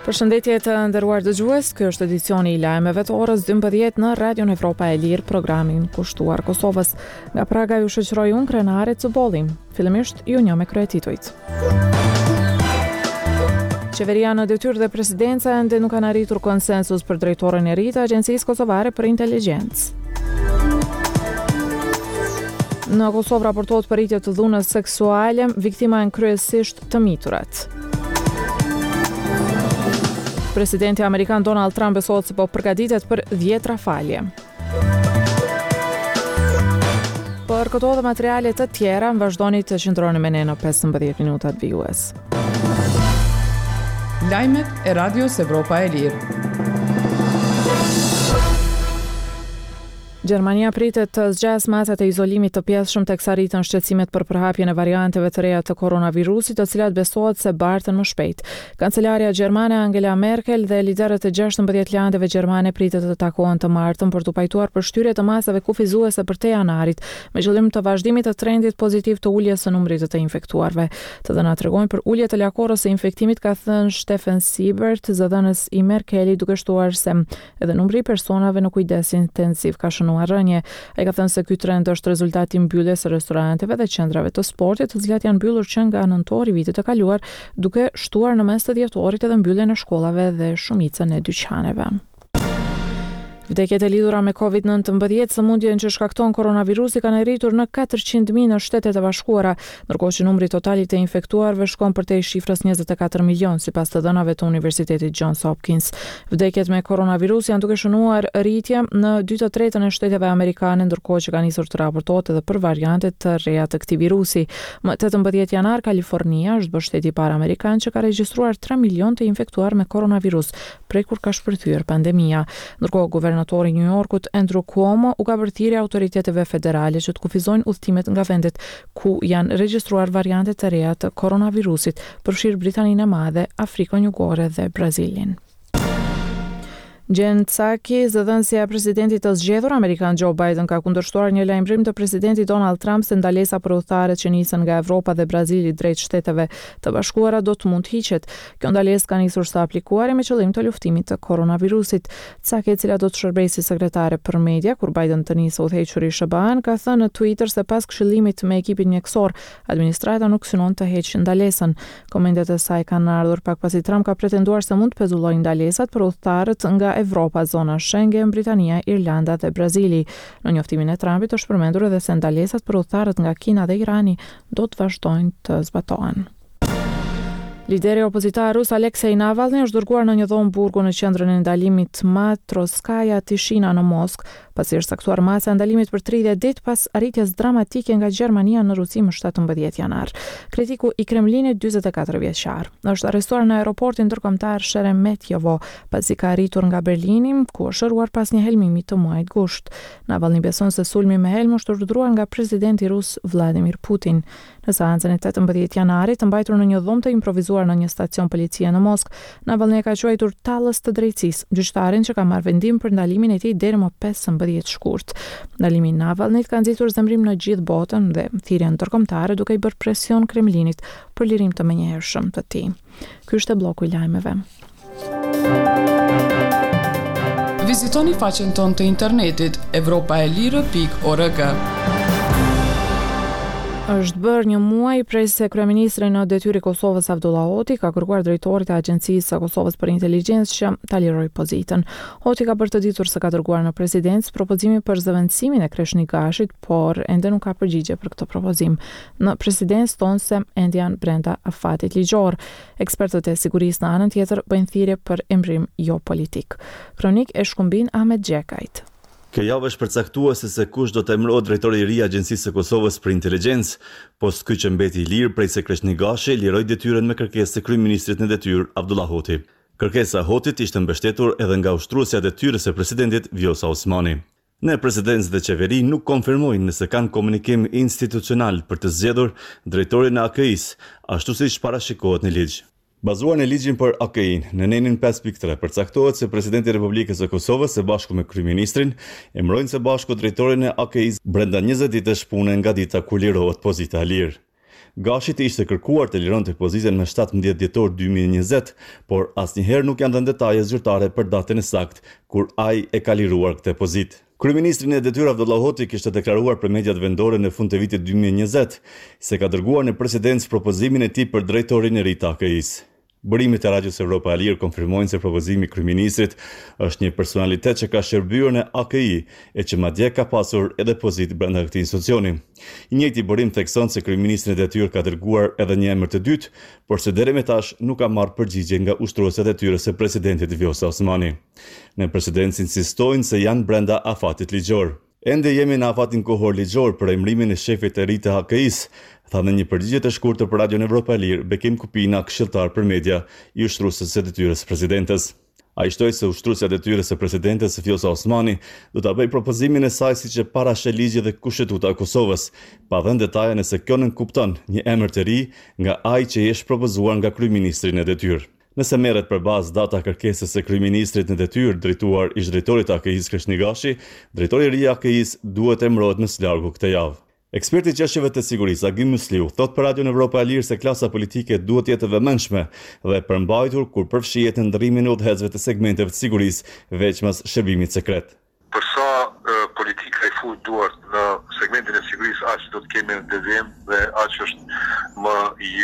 Përshëndetje të nderuar dëgjues, ky është edicioni I lajmeve të orës 12 në Radion Evropa e Lirë, programin kushtuar Kosovës. Nga Praga ju shoqëroj unë Krenare Cubolli. Fillimisht ju një me kryetitujt. Qeveria në detyrë dhe presidenca ende nuk kanë arritur konsensus për drejtoren e ri të Agjencisë Kosovare për Inteligjencë. Në Kosovë raportohet përritje të dhunës seksuale, viktima janë kryesisht të miturat. Presidenti Amerikan Donald Trump besohet se po përgatitet për 10 rafalje. Për këto dhe materiale të tjera, vazhdoni të qëndroni me ne në 15 minutat vijues. Lajmet e Radios Evropa e Lirë. Gjermania pritet të zgjas masat e izolimit të pjesshëm teksa rritën shqetësimet për përhapjen e varianteve të reja të koronavirusit, të cilat besohet se bartën më shpejt. Kancelaria gjermane Angela Merkel dhe liderët e 16 landeve gjermane pritet të takohen të martën për të pajtuar për shtyrje të masave kufizuese për te janarit, me qëllim të vazhdimit të trendit pozitiv të uljes së numrit të infektuarve. Të dhënat tregojnë për ulje të lakorës së infektimit, ka thënë Steffen Siebert, zëdhënës I Merkeli, duke shtuar se edhe numri I personave në kujdes intensiv ka shënuar rënje. Ai ka thënë se ky trend është rezultati I mbylljes së restoranteve dhe qendrave të sportit, të cilat janë mbyllur që nga nëntori I vitit të kaluar, duke shtuar në mes të dhjetorit edhe mbylljen e shkollave dhe shumicën e dyqaneve. Vdekjet e lidhura me COVID-19, sëmundjen që shkakton koronavirusi, kanë arritur në 400.000 në Shtetet e Bashkuara, ndërkohë që numri total I të infektuarve shkon përtej shifrës 24 milion, sipas të dhënave të Universitetit Johns Hopkins. Vdekjet me koronavirus janë duke shënuar rritje në 2/3 e shteteve amerikane, ndërkohë që ka nisur të raportohet edhe për variante të reja të këtij virusi. Më 18 janar, Kalifornia është bërë shteti I parë amerikan që ka regjistruar 3 milion të infektuar me koronavirus, prej kur ka shpërthyer pandemia. Ndërkohë guvernatori I New Yorkut Andrew Cuomo u ka bërthirë autoriteteve federale që të kufizojnë udhëtimet nga vendet ku janë regjistruar variante të reja të koronavirusit, përfshirë Britaninë e Madhe, Afrikën Jugore dhe Brazilin. Jen Psaki, zëdhënësia e presidentit të zgjedhur amerikan Joe Biden, ka kundërshtuar një lajmërim të presidentit Donald Trump se ndalesa për udhëtarët që nisën nga Evropa dhe Brazili drejt Shteteve të Bashkuara do të mund hiqet. Kjo ndalesë ka nisur së aplikuari me qëllim të luftimit të koronavirusit. Psaki, e cila do të shërbejë si sekretare për media kur Biden të nisë udhëhequri SBA-n, ka thënë në Twitter se pas këshillimit me ekipin mjekësor, administrata nuk synon të heqë ndalesën. Komentet e saj kanë ardhur pak pasi Trump ka pretenduar se mund të pezullojë ndalesat për udhëtarët nga Evropa, zona Schengen, Britania, Irlanda dhe Brazili. Në njoftimin e Trumpit është përmendur edhe se ndalesat për udhëtarët nga Kina dhe Irani do të vazhdojnë të zbatohen. Lideri opozitar rus Aleksej Navalny është dërguar në një dhomë burgu në qendrën e ndalimit Matroskaja Tishina në Moskë, pasi është saktuar masa e ndalimit për 30 ditë pas arritjes dramatike nga Gjermania në Rusi më 17 janar. Kritiku I Kremlinit, 44 vjeçar, është arrestuar në aeroportin ndërkombëtar Sheremetjevo, pasi ka arritur nga Berlini, ku është shëruar pas një helmimi të muajit gusht. Navalny beson se sulmi me helm është urdhëruar nga presidenti rus Vladimir Putin. Në seancën e 18 janarit, të mbajtur në një dhomë të improvizuar në një stacion policie në Moskë, Navalny ka quajtur tallës të drejtësisë gjyqtarin që ka marrë vendim për ndalimin e tij deri më 15 shkurt. Ndalimi I Navalnyt ka nxitur zemrim në gjithë botën dhe thirrjen ndërkombëtare, duke I bërë presion Kremlinit për lirim të menjëhershëm të tij. Ky është bloku I lajmeve. Vizitoni faqen tonë të internetit europaelire.org. Është bërë një muaj prej se kryeministri në detyrë I Kosovës Abdullah Hoti ka kërkuar drejtorit e Agjencisë së Kosovës për Inteligjencë që ta lirojë pozitën. Hoti ka bërë të ditur se ka dërguar në presidencë propozimin për zëvendësimin e Kreshnikashit, por ende nuk ka përgjigje për këtë propozim. Në presidencë thonë se ende janë brenda afatit ligjor. Ekspertët e sigurisë në anën tjetër bëjnë thirrje për emrim jo politik. Kronik e shkumbin Ahmet Gjekajt. Kjo javë është përcaktuese se kush do të emërohet drejtori I ri I Agjencisë së Kosovës për Inteligjencë, post ky që mbeti I lirë prej se Kreshnigashi liroi detyrën me kërkesë të kryeministrit në detyrë Abdullah Hoti. Kërkesa e Hotit ishte mbështetur edhe nga ushtruesja e detyrës së presidentit Vjosa Osmani. Në presidencë dhe qeveri nuk konfirmojnë nëse kanë komunikim institucional për të zgjedhur drejtorin e AKI-s, ashtu siç parashikohet në ligj. Bazuar në ligjin për AKI-n, në nenin 5.3 përcaktohet se presidenti I Republikës së Kosovës së bashku me kryeministrin emërojnë së bashku drejtorin e AKI-s brenda 20 ditësh pune nga dita kur lirohet pozita e lirë. Gashit ishte kërkuar të lironte pozitën me 17 dhjetor 2020, por asnjëherë nuk janë dhënë detaje zyrtare për datën e saktë kur ai e ka liruar këtë pozitë. Kryeministri në detyrë Abdullah Hoti kishte deklaruar për mediat vendore në fund të vitit 2020 se ka dërguar në presidencë propozimin e tij për drejtorin e ri të AKI-s. Bërimet e Radios Evropa e Lirë konfirmojnë se propozimi i kryeministrit është një personalitet që ka shërbyer në AKI e që madje ka pasur edhe pozitë brenda këtij institucioni. I njëjti bërim thekson se kryeministri në detyrë ka dërguar edhe një emër të dytë, por se deri më tash nuk ka marrë përgjigje nga ushtruesja e detyrës së presidentit Vjosa Osmani. Në presidencë insistojnë se janë brenda afatit ligjor. Ende jemi në afatin kohor ligjor për emrimin e shefit të ri të AKI-s, tha në një përgjigje të shkurtër për Radion Evropa e Lirë Bekim Kupina, këshilltar për media i ushtruesës së detyrës presidentes. Ai shtoi se ushtruesja e detyrës së presidentes Vjosa Osmani do ta bëjë propozimin e saj siç e parashë ligji dhe kushtetuta e Kosovës, pa dhënë detaje nëse kjo nënkupton një emër të ri nga ai që është propozuar nga kryeministri në detyrë. Nëse merret për bazë data kërkesës së kryeministrit në detyrë drejtuar ish drejtorit të AKI-s Kreshni Gashi, drejtori i ri i AKI-s duhet emërohet më së largu këtë javë. Eksperti i çështjeve të sigurisë Agim Musliu thot për Radion Evropa e Lirë se klasa politike duhet të jetë e vëmendshme dhe e përmbajtur kur përfshihet në ndërrimin e udhëhecëve të segmenteve të sigurisë veçmas shërbimit sekret. Për sa politika i fut duart në segmentin e sigurisë, aq do të kemi devijim dhe aq është më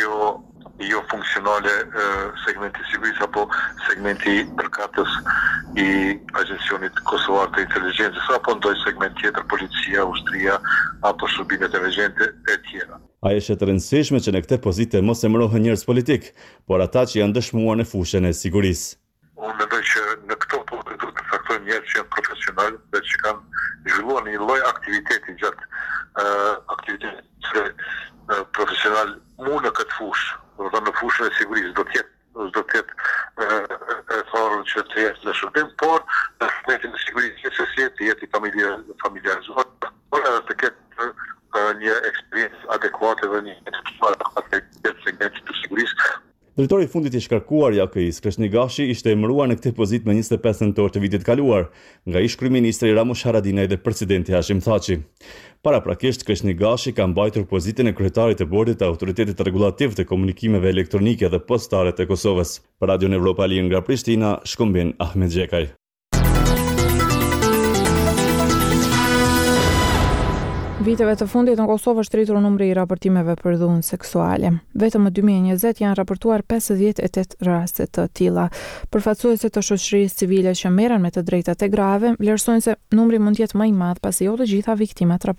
jo funksionale segmenti sigurisë apo segmenti përkatës i Agjencionit Kosovar të Inteligjencës apo ndonjë segment tjetër, policia, ushtria apo shërbimet inteligjente e tjera. Ai është e rëndësishme që në këtë pozitë mos emërohen njerëz politik, por ata që janë dëshmuar në fushën e sigurisë. Unë mendoj që në këto punë duhet të caktojmë njerëz që janë profesional dhe që kanë zhvilluar një lloj aktiviteti gjatë aktivitetit profesional mu në këtë fushë. Në fushën e sigurisë do të jetë e thorën që të jetë në shërbim, por në segmentin e sigurisë që të jetë i familjarëzuar, por edhe të ketë një eksperiencë adekuate dhe një adekuate të segmentit të sigurisë. Drejtori i fundit i shkarkuar i AKI-s Kreshni Gashi ishte emëruar në këtë pozitë më 25 nëntor të vitit kaluar nga ish kryeministri Ramush Haradinaj dhe presidenti Hashim Thaçi. Paraprakisht Kreshni Gashi ka mbajtur pozitën e kryetarit të bordit të Autoritetit Rregullativ të Komunikimeve Elektronike dhe Postare të Kosovës. Për Radion Evropa e Lirë nga Prishtina, Shkumbin Ahmed Xhekaj. Viteve të fundit në Kosovë është rritur numri i raportimeve për dhunë seksuale. Vetëm në 2020 janë raportuar 58 raste të tilla. Përfaqësuesit të shoqërisë civile që merren me të drejtat e grave vlerësojnë se numri mund të jetë më i madh pasi jo të gjitha viktimat